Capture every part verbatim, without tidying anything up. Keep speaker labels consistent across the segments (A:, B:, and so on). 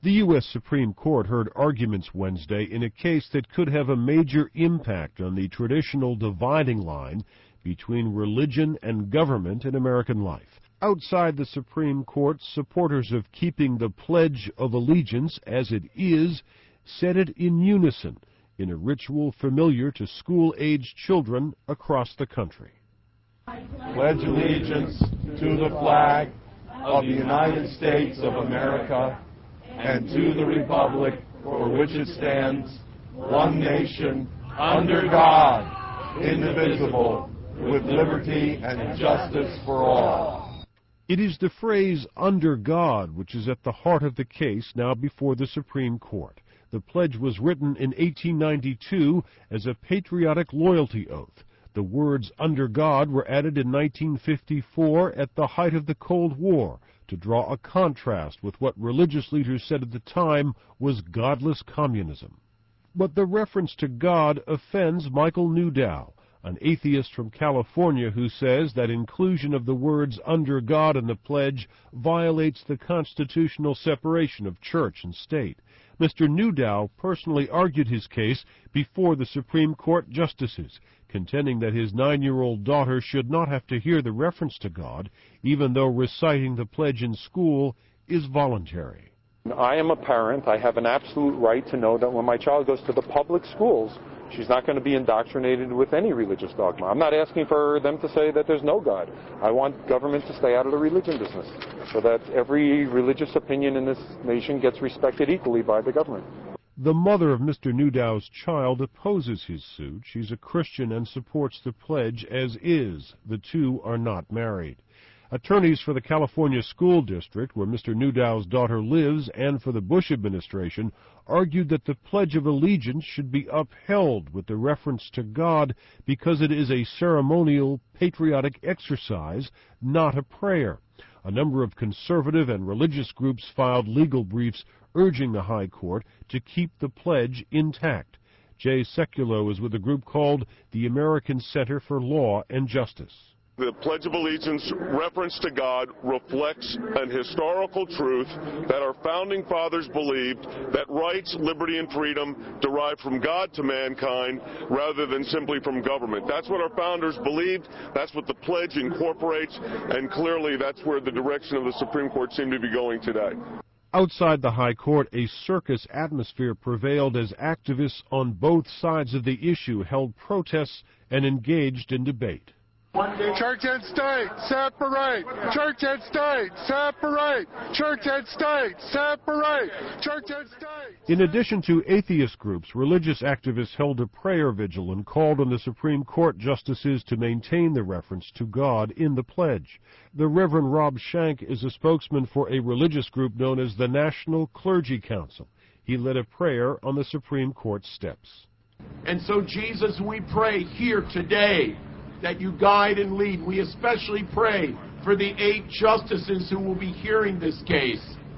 A: The U S Supreme Court heard arguments Wednesday in a case that could have a major impact on the traditional dividing line between religion and government in American life. Outside the Supreme Court, supporters of keeping the Pledge of Allegiance as it is said it in unison in a ritual familiar to school-aged children across the country.
B: Pledge allegiance to the flag of the United States of America and to the republic for which it stands, one nation, under God, indivisible, with liberty and justice for all.
A: It is the phrase, under God, which is at the heart of the case now before the Supreme Court. The pledge was written in eighteen ninety-two as a patriotic loyalty oath. The words under God were added in nineteen fifty-four at the height of the Cold War to draw a contrast with what religious leaders said at the time was godless communism. But the reference to God offends Michael Newdow, an atheist from California who says that inclusion of the words under God in the pledge violates the constitutional separation of church and state. Mister Newdow personally argued his case before the Supreme Court justices, contending that his nine-year-old daughter should not have to hear the reference to God, even though reciting the pledge in school is voluntary.
C: I am a parent. I have an absolute right to know that when my child goes to the public schools, she's not going to be indoctrinated with any religious dogma. I'm not asking for them to say that there's no God. I want government to stay out of the religion business so that every religious opinion in this nation gets respected equally by the government.
A: The mother of Mister Newdow's child opposes his suit. She's a Christian and supports the pledge as is. The two are not married. Attorneys for the California School District, where Mister Newdow's daughter lives, and for the Bush administration, argued that the Pledge of Allegiance should be upheld with the reference to God because it is a ceremonial, patriotic exercise, not a prayer. A number of conservative and religious groups filed legal briefs urging the High Court to keep the pledge intact. Jay Sekulow is with a group called the American Center for Law and Justice.
D: The Pledge of Allegiance reference to God reflects an historical truth that our founding fathers believed that rights, liberty, and freedom derive from God to mankind rather than simply from government. That's what our founders believed. That's what the pledge incorporates, and clearly that's where the direction of the Supreme Court seemed to be going today.
A: Outside the High Court, a circus atmosphere prevailed as activists on both sides of the issue held protests and engaged in debate.
E: Church and state, separate! Church and state, separate! Church and state, separate! Church and state!
A: In addition to atheist groups, religious activists held a prayer vigil and called on the Supreme Court justices to maintain the reference to God in the pledge. The Reverend Rob Shank is a spokesman for a religious group known as the National Clergy Council. He led a prayer on the Supreme Court steps.
F: And so, Jesus, we pray here today that you guide and lead. We especially pray for the eight justices who will be hearing this case.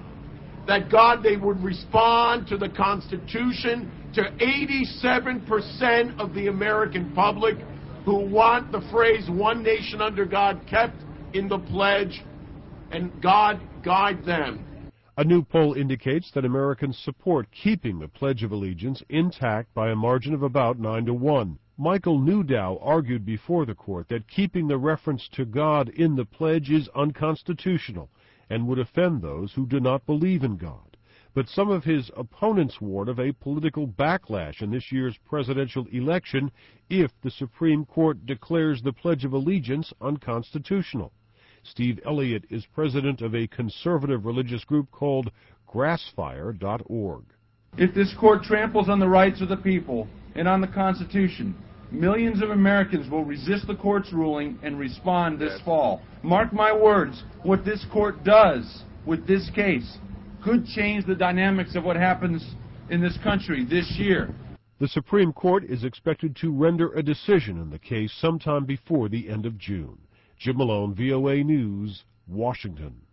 F: That, God, they would respond to the Constitution, to eighty-seven percent of the American public who want the phrase, one nation under God, kept in the pledge, and God guide them.
A: A new poll indicates that Americans support keeping the Pledge of Allegiance intact by a margin of about nine to one. Michael Newdow argued before the court that keeping the reference to God in the pledge is unconstitutional and would offend those who do not believe in God. But some of his opponents warn of a political backlash in this year's presidential election if the Supreme Court declares the Pledge of Allegiance unconstitutional. Steve Elliott is president of a conservative religious group called grassfire dot org.
G: If this court tramples on the rights of the people and on the Constitution, millions of Americans will resist the court's ruling and respond this fall. Mark my words, what this court does with this case could change the dynamics of what happens in this country this year.
A: The Supreme Court is expected to render a decision in the case sometime before the end of June. Jim Malone, V O A News, Washington.